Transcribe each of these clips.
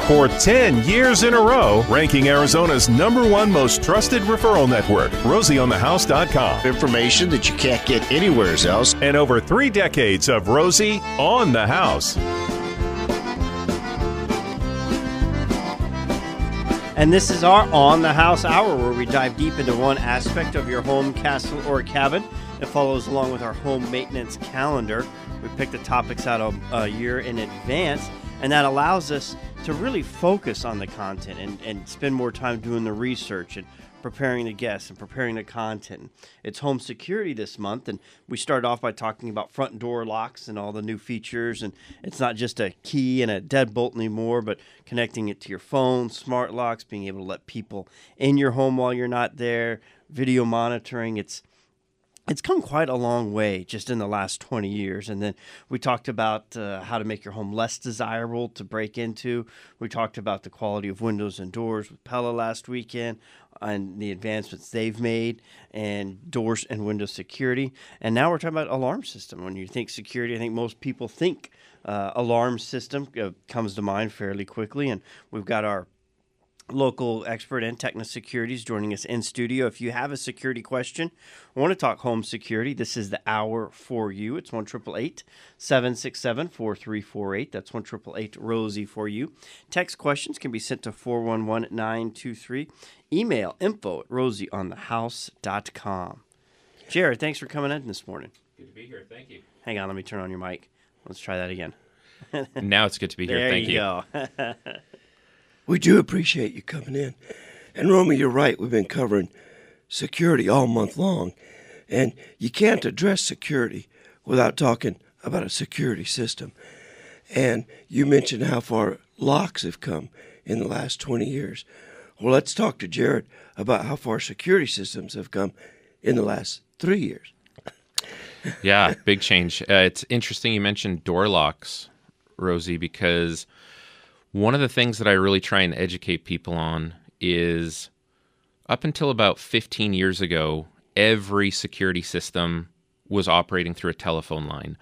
For 10 years in a row, ranking Arizona's #1 most trusted referral network, RosieOnTheHouse.com. Information that you can't get anywhere else. And over 3 decades of Rosie on the House. And this is our On the House Hour, where we dive deep into one aspect of your home, castle, or cabin. It follows along with our home maintenance calendar. We pick the topics out a year in advance, and that allows us to really focus on the content and spend more time doing the research and preparing the guests and preparing the content. It's home security this month, and we started off by talking about front door locks and all the new features. And it's not just a key and a deadbolt anymore, but connecting it to your phone, smart locks, being able to let people in your home while you're not there, video monitoring. It's come quite a long way just in the last 20 years. And then we talked about how to make your home less desirable to break into. We talked about the quality of windows and doors with Pella last weekend and the advancements they've made, and doors and window security. And now we're talking about alarm system. When you think security, I think most people think alarm system comes to mind fairly quickly. And we've got our local expert in Techna Securities joining us in studio. If you have a security question, want to talk home security, this is the hour for you. It's 1-888-767-4348. That's 1-888-ROSIE for you. Text questions can be sent to 411-923. Email info@rosieonthehouse.com. Jared, thanks for coming in this morning. Good to be here. Thank you. Hang on, let me turn on your mic. Let's try that again. Now it's good to be here. Thank you. There you go. We do appreciate you coming in. And Romy, you're right. We've been covering security all month long. And you can't address security without talking about a security system. And you mentioned how far locks have come in the last 20 years. Well, let's talk to Jared about how far security systems have come in the last 3 years. Yeah, big change. It's interesting you mentioned door locks, Rosie, because one of the things that I really try and educate people on is up until about 15 years ago, every security system was operating through a telephone line.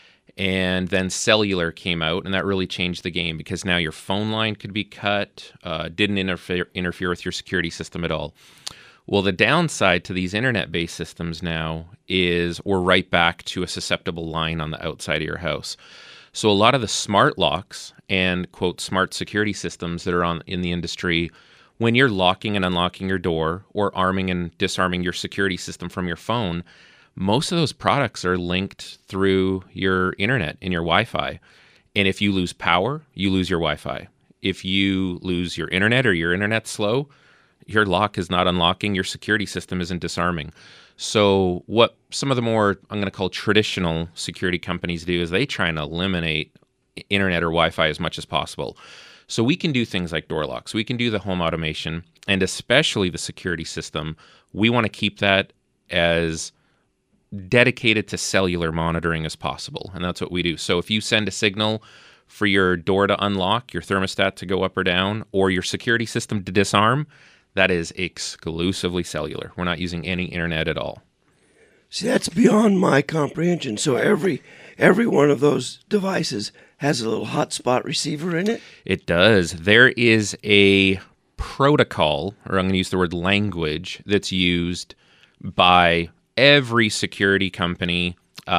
And then cellular came out, and that really changed the game because now your phone line could be cut, didn't interfere with your security system at all. Well, the downside to these internet-based systems now is we're right back to a susceptible line on the outside of your house. So a lot of the smart locks and, quote, smart security systems that are in the industry, when you're locking and unlocking your door or arming and disarming your security system from your phone, most of those products are linked through your internet and your Wi-Fi. And if you lose power, you lose your Wi-Fi. If you lose your internet or your internet's slow, your lock is not unlocking, your security system isn't disarming. So what some of the more, I'm going to call traditional security companies do is they try and eliminate internet or Wi-Fi as much as possible. So we can do things like door locks. We can do the home automation, and especially the security system. We want to keep that as dedicated to cellular monitoring as possible, and that's what we do. So if you send a signal for your door to unlock, your thermostat to go up or down, or your security system to disarm, that is exclusively cellular. We're not using any internet at all. See, that's beyond my comprehension. So every one of those devices has a little hotspot receiver in it? It does. There is a protocol, or I'm going to use the word language, that's used by every security company,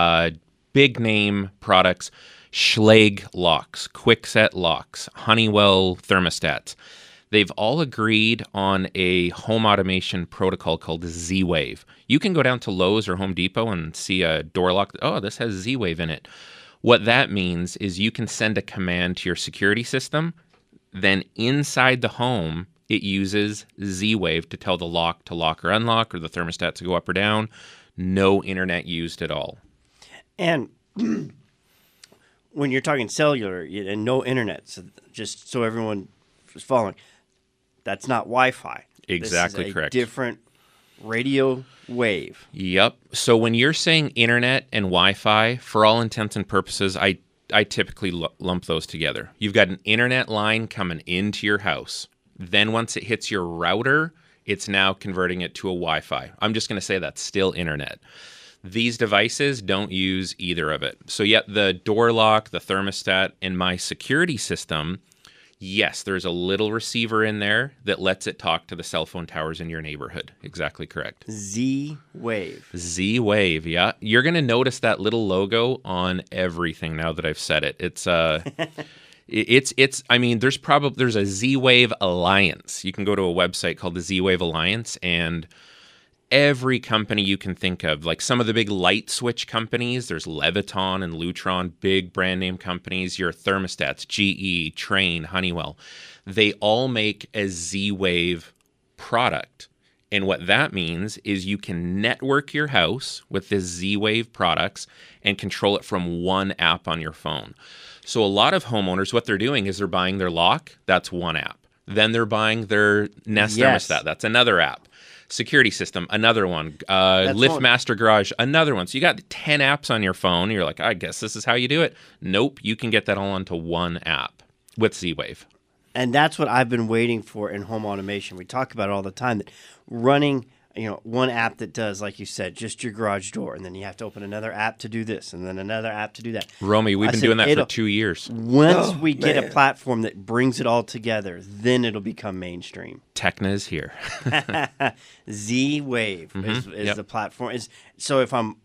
big name products, Schlage locks, Kwikset locks, Honeywell thermostats. They've all agreed on a home automation protocol called Z-Wave. You can go down to Lowe's or Home Depot and see a door lock. Oh, this has Z-Wave in it. What that means is you can send a command to your security system. Then inside the home, it uses Z-Wave to tell the lock to lock or unlock, or the thermostat to go up or down. No internet used at all. And when you're talking cellular and no internet, so just so everyone is following, that's not Wi-Fi. Exactly this is correct. Different radio wave. Yep. So when you're saying internet and Wi-Fi, for all intents and purposes, I typically lump those together. You've got an internet line coming into your house. Then once it hits your router, it's now converting it to a Wi-Fi. I'm just going to say that's still internet. These devices don't use either of it. So yet the door lock, the thermostat, and my security system, Yes, there's a little receiver in there that lets it talk to the cell phone towers in your neighborhood. Exactly correct. Z-Wave. Z-Wave, yeah. You're going to notice that little logo on everything now that I've said it. It's I mean, there's a Z-Wave Alliance. You can go to a website called the Z-Wave Alliance, and every company you can think of, like some of the big light switch companies, there's Leviton and Lutron, big brand name companies, your thermostats, GE, Trane, Honeywell, they all make a Z-Wave product. And what that means is you can network your house with this Z-Wave products and control it from one app on your phone. So a lot of homeowners, what they're doing is they're buying their lock, that's one app. Then they're buying their Nest thermostat, that's another app. Security system, another one. LiftMaster Garage, another one. So you got 10 apps on your phone. You're like, I guess this is how you do it. Nope, you can get that all onto one app with Z-Wave. And that's what I've been waiting for in home automation. We talk about it all the time, that running, one app that does, like you said, just your garage door, and then you have to open another app to do this, and then another app to do that. Romy, we've been doing that for 2 years. Once we get a platform that brings it all together, then it'll become mainstream. Tecna is here. Z-Wave is the platform. So if I'm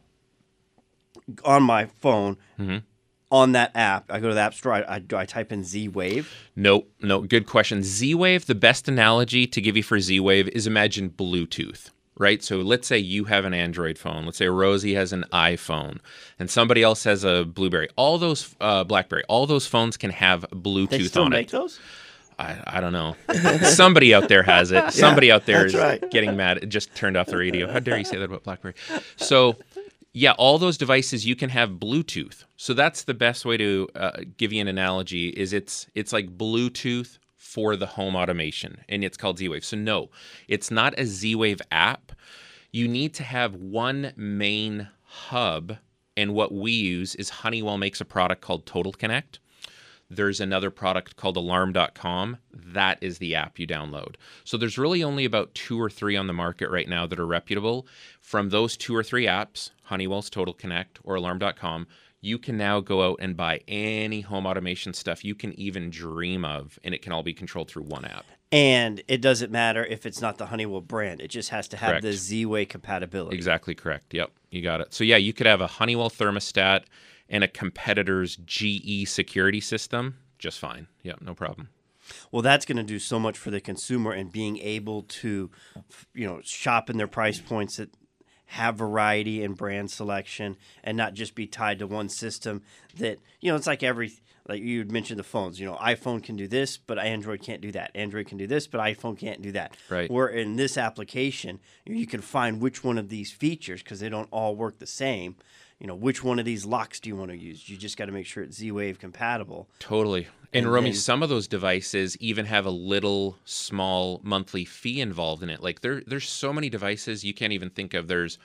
on my phone, on that app, I go to the app store, I type in Z-Wave? No, good question. Z-Wave, the best analogy to give you for Z-Wave is imagine Bluetooth, right? So let's say you have an Android phone. Let's say Rosie has an iPhone, and somebody else has a BlueBerry. All those, BlackBerry, all those phones can have Bluetooth on it. They still make those? I don't know. Somebody out there has it. Somebody out there is right. getting mad. It just turned off the radio. How dare you say that about BlackBerry? So... yeah, all those devices you can have Bluetooth. So that's the best way to give you an analogy. Is it's like Bluetooth for the home automation, and it's called Z-Wave. So no, it's not a Z-Wave app. You need to have one main hub, and what we use is Honeywell makes a product called Total Connect. There's another product called Alarm.com. That is the app you download. So there's really only about 2 or 3 on the market right now that are reputable. From those 2 or 3 apps, Honeywell's Total Connect or Alarm.com, you can now go out and buy any home automation stuff you can even dream of, and it can all be controlled through one app. And it doesn't matter if it's not the Honeywell brand. It just has to have the Z-Wave compatibility. Exactly correct. Yep, you got it. So yeah, you could have a Honeywell thermostat and a competitor's GE security system just fine. Yep, no problem. Well, that's going to do so much for the consumer, and being able to, shop in their price points that have variety and brand selection, and not just be tied to one system. That it's like like you had mentioned the phones. iPhone can do this, but Android can't do that. Android can do this, but iPhone can't do that. Right. Where in this application, you can find which one of these features, because they don't all work the same. Which one of these locks do you want to use? You just got to make sure it's Z-Wave compatible. Totally. And Romy, some of those devices even have a little small monthly fee involved in it. Like there's so many devices you can't even think of. There's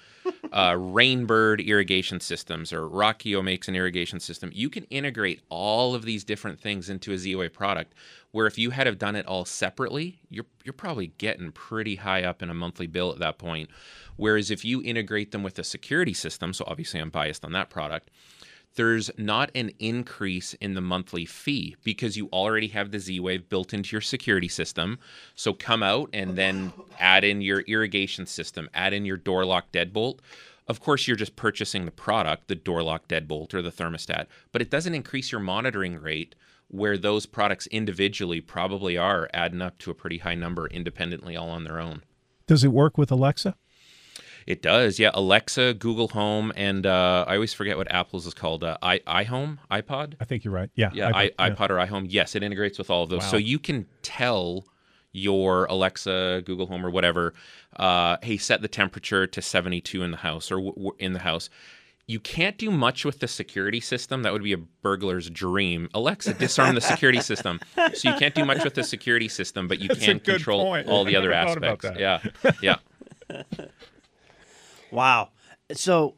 Rainbird irrigation systems, or Rockio makes an irrigation system. You can integrate all of these different things into a Z-Wave product, where if you had have done it all separately, you're probably getting pretty high up in a monthly bill at that point. Whereas if you integrate them with a security system, so obviously I'm biased on that product, there's not an increase in the monthly fee because you already have the Z-Wave built into your security system. So come out and then add in your irrigation system, add in your door lock deadbolt. Of course, you're just purchasing the product, the door lock deadbolt or the thermostat, but it doesn't increase your monitoring rate, where those products individually probably are adding up to a pretty high number independently all on their own. Does it work with Alexa? It does, yeah. Alexa, Google Home, and I always forget what Apple's is called. iHome, iPod? I think you're right. Yeah, iPod or iHome. Yes, it integrates with all of those. Wow. So you can tell your Alexa, Google Home, or whatever, hey, set the temperature to 72 in the house or in the house. You can't do much with the security system. That would be a burglar's dream. Alexa, disarm the security system. So you can't do much with the security system, but you can control all the other aspects. Yeah. Wow. So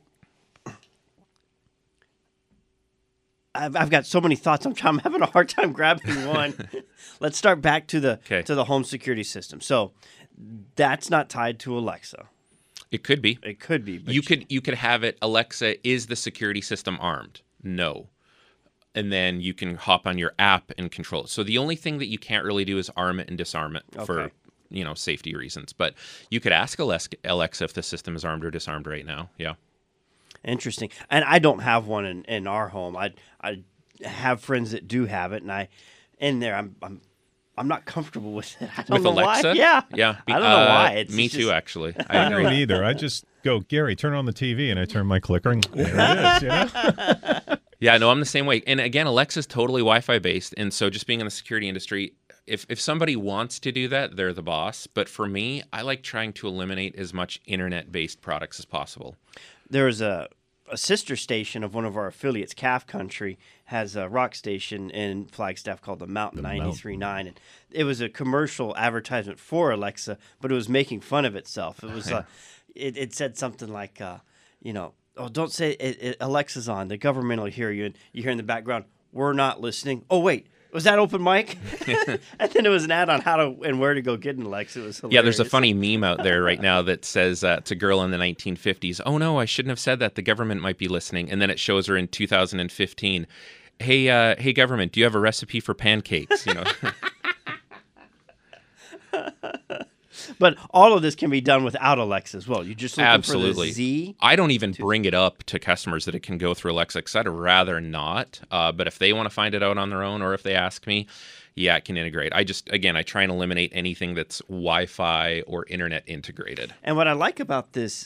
I've got so many thoughts. I'm having a hard time grabbing one. Let's start back to the home security system. So that's not tied to Alexa. It could be. It could be. You could have it, Alexa, is the security system armed? No. and then you can hop on your app and control it. So the only thing that you can't really do is arm it and disarm it for safety reasons. But you could ask Alexa if the system is armed or disarmed right now. Yeah. Interesting. And I don't have one in our home. I have friends that do have it, and I'm not comfortable with it. I don't know Alexa? why. Yeah. Yeah. I don't know why. It's me just, too, actually. I don't either. I just go, Gary, turn on the TV, and I turn my clicker, and there it is. You know? Yeah, no, I'm the same way. And again, Alexa's totally Wi-Fi based, and so just being in the security industry, if somebody wants to do that, they're the boss. But for me, I like trying to eliminate as much internet-based products as possible. There was a sister station of one of our affiliates, Calf Country, has a rock station in Flagstaff called the Mountain 93.9, and it was a commercial advertisement for Alexa, but it was making fun of itself. It was it said something like, oh, don't say Alexa's on. The government will hear you, and you hear in the background, "We're not listening." Oh wait. Was that open mic? And then it was an ad on how to and where to go get an Alexa. It was hilarious. Yeah, there's a funny meme out there right now that says it's a girl in the 1950s. Oh no, I shouldn't have said that. The government might be listening. And then it shows her in 2015. Hey, government, do you have a recipe for pancakes? You know. But all of this can be done without Alexa as well. You just looking Absolutely. for the Z. I don't even bring it up to customers that it can go through Alexa because I'd rather not. But if they want to find it out on their own, or if they ask me, yeah, it can integrate. I try and eliminate anything that's Wi-Fi or internet integrated. And what I like about this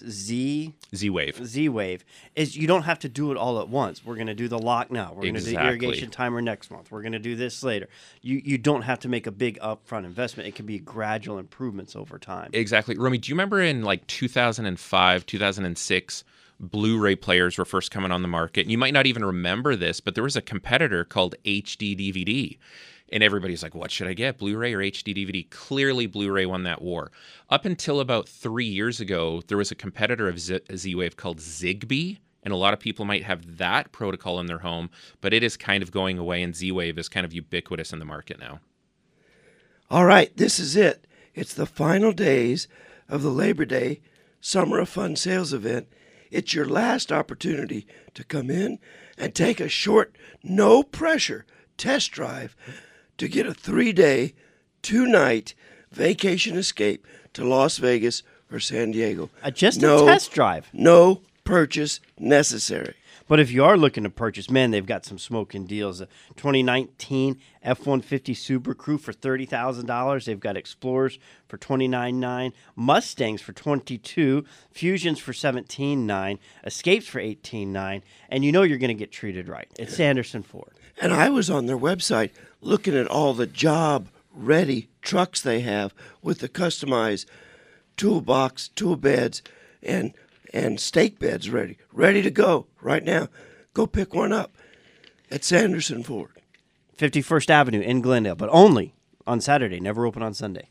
Z-Wave is you don't have to do it all at once. We're going to do the lock now. We're going to do the irrigation timer next month. We're going to do this later. You don't have to make a big upfront investment. It can be gradual improvements over time. Exactly. Romy, do you remember in like 2005, 2006, Blu-ray players were first coming on the market? And you might not even remember this, but there was a competitor called HD DVD. And everybody's like, what should I get, Blu-ray or HD DVD? Clearly, Blu-ray won that war. Up until about 3 years ago, there was a competitor of Z-Wave called Zigbee. And a lot of people might have that protocol in their home, but it is kind of going away, and Z-Wave is kind of ubiquitous in the market now. All right, this is it. It's the final days of the Labor Day Summer of Fun sales event. It's your last opportunity to come in and take a short, no-pressure test drive to get a 3-day, 2-night vacation escape to Las Vegas or San Diego. Just a test drive. No purchase necessary. But if you are looking to purchase, man, they've got some smoking deals. A 2019 F-150 Super Crew for $30,000. They've got Explorers for $29,900, Mustangs for $22,000, Fusions for $17,900, Escapes for $18,900, and you know you're going to get treated right. It's Sanderson Ford. And I was on their website looking at all the job-ready trucks they have with the customized toolbox, tool beds, and stake beds ready to go right now. Go pick one up at Sanderson Ford. 51st Avenue in Glendale, but only on Saturday, never open on Sunday.